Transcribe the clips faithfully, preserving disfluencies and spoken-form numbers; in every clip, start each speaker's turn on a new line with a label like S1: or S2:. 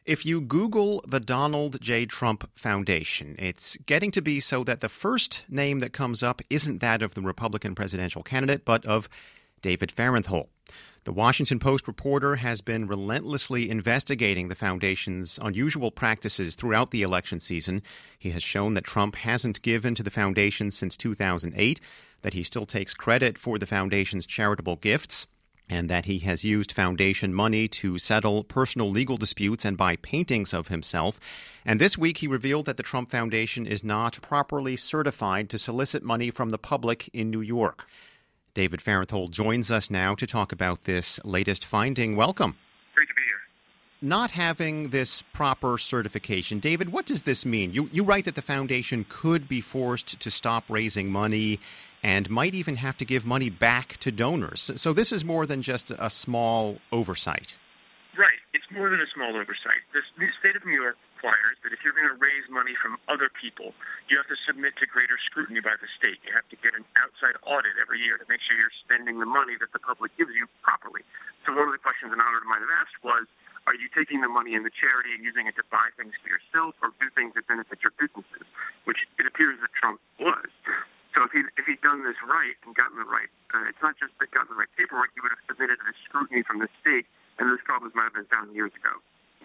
S1: If you Google the Donald J. Trump Foundation, it's getting to be so that the first name that comes up isn't that of the Republican presidential candidate, but of David Fahrenthold. The Washington Post reporter has been relentlessly investigating the foundation's unusual practices throughout the election season. He has shown that Trump hasn't given to the foundation since two thousand eight, that he still takes credit for the foundation's charitable gifts, and that he has used foundation money to settle personal legal disputes and buy paintings of himself. And this week he revealed that the Trump Foundation is not properly certified to solicit money from the public in New York. David Fahrenthold joins us now to talk about this latest finding. Welcome.
S2: Great to be here.
S1: Not having this proper certification. David, what does this mean? You, you write that the foundation could be forced to stop raising money and might even have to give money back to donors. So this is more than just a small oversight.
S2: Right. It's more than a small oversight. This, the state of New York requires that if you're going to raise money from other people, you have to submit to greater scrutiny by the state. You have to get an outside audit every year to make sure you're spending the money that the public gives you properly. So one of the questions an auditor might have asked was, are you taking the money in the charity and using it to buy things for yourself or do things that benefit your businesses, which it appears that Trump was. So if, he, if he'd done this right and gotten the right, uh, it's not just that gotten the right paperwork, he would have submitted to the scrutiny from the state, and those problems might have been found years ago.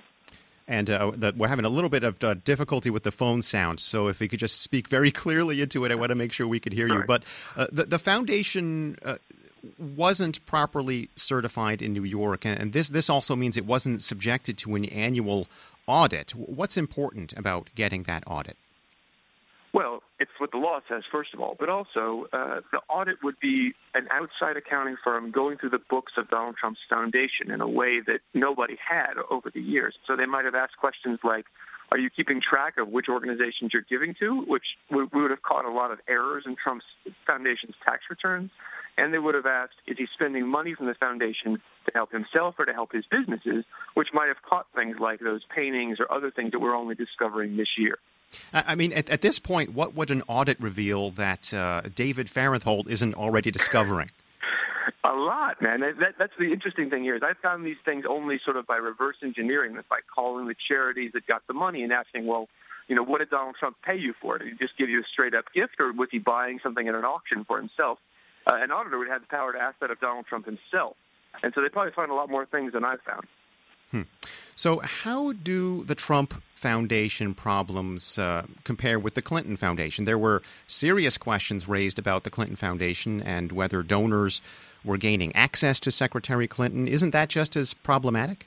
S1: And uh, the, we're having a little bit of uh, difficulty with the phone sound, so if you could just speak very clearly into it, I want to make sure we could hear you.
S2: Right.
S1: But uh, the, the foundation uh, wasn't properly certified in New York, and this, this also means it wasn't subjected to an annual audit. What's important about getting that audit?
S3: Well, it's what the law says, first of all, but also uh, the audit would be an outside accounting firm going through the books of Donald Trump's foundation in a way that nobody had over the years. So they might have asked questions like, are you keeping track of which organizations you're giving to, which we would have caught a lot of errors in Trump's foundation's tax returns. And they would have asked, is he spending money from the foundation to help himself or to help his businesses, which might have caught things like those paintings or other things that we're only discovering this year.
S1: I mean, at, at this point, what would an audit reveal that uh, David Fahrenthold isn't already discovering?
S3: A lot, man. That, that's the interesting thing here is I found these things only sort of by reverse engineering this, by calling the charities that got the money and asking, well, you know, what did Donald Trump pay you for? Did he just give you a straight-up gift, or was he buying something at an auction for himself? Uh, an auditor would have the power to ask that of Donald Trump himself. And so they probably find a lot more things than I've found.
S1: Hmm. So how do the Trump Foundation problems uh, compare with the Clinton Foundation? There were serious questions raised about the Clinton Foundation and whether donors were gaining access to Secretary Clinton. Isn't that just as problematic?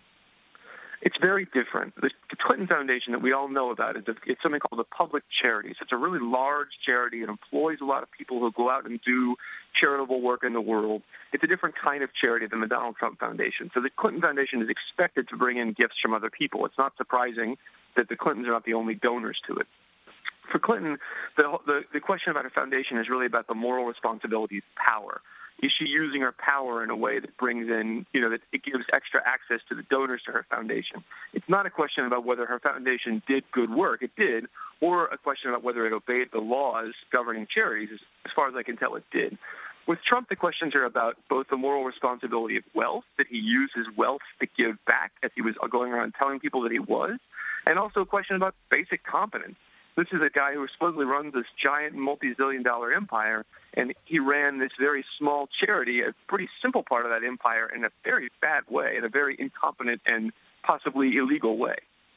S3: It's very different. The Clinton Foundation that we all know about is it's something called the Public Charities. It's a really large charity. It employs a lot of people who go out and do charitable work in the world. It's a different kind of charity than the Donald Trump Foundation. So the Clinton Foundation is expected to bring in gifts from other people. It's not surprising that the Clintons are not the only donors to it. For Clinton, the, the, the question about a foundation is really about the moral responsibility of power. Is she using her power in a way that brings in, you know, that it gives extra access to the donors to her foundation? It's not a question about whether her foundation did good work. It did. Or a question about whether it obeyed the laws governing charities. As far as I can tell, it did. With Trump, the questions are about both the moral responsibility of wealth, that he used his wealth to give back as he was going around telling people that he was, and also a question about basic competence. This is a guy who supposedly runs this giant multi-zillion dollar empire, and he ran this very small charity, a pretty simple part of that empire, in a very bad way, in a very incompetent and possibly illegal way.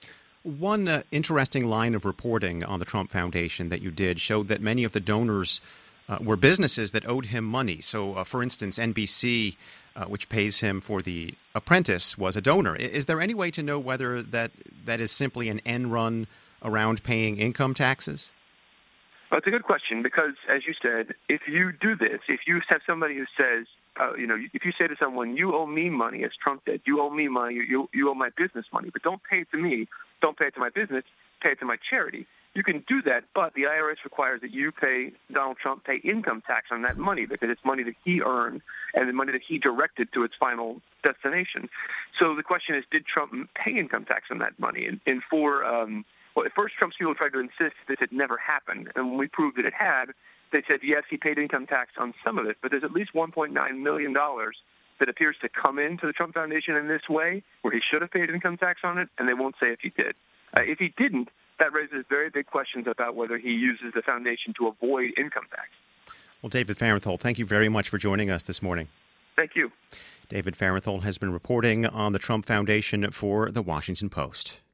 S1: One uh, interesting line of reporting on the Trump Foundation that you did showed that many of the donors uh, were businesses that owed him money. So, uh, for instance, N B C, uh, which pays him for The Apprentice, was a donor. Is there any way to know whether that that is simply an end run around paying income taxes?
S3: Well, it's a good question because, as you said, if you do this, if you have somebody who says, uh, you know, if you say to someone, you owe me money, as Trump did, you owe me money, you, you owe my business money, but don't pay it to me, don't pay it to my business, pay it to my charity. You can do that, but the I R S requires that you pay, Donald Trump pay income tax on that money because it's money that he earned and the money that he directed to its final destination. So the question is, did Trump pay income tax on that money? And, and for... Um, Well, at first, Trump's people tried to insist this had never happened. And when we proved that it had, they said, yes, he paid income tax on some of it, but there's at least one point nine million dollars that appears to come into the Trump Foundation in this way, where he should have paid income tax on it, and they won't say if he did. Uh, if he didn't, that raises very big questions about whether he uses the foundation to avoid income tax.
S1: Well, David Fahrenthold, thank you very much for joining us this morning.
S3: Thank you.
S1: David Fahrenthold has been reporting on the Trump Foundation for The Washington Post.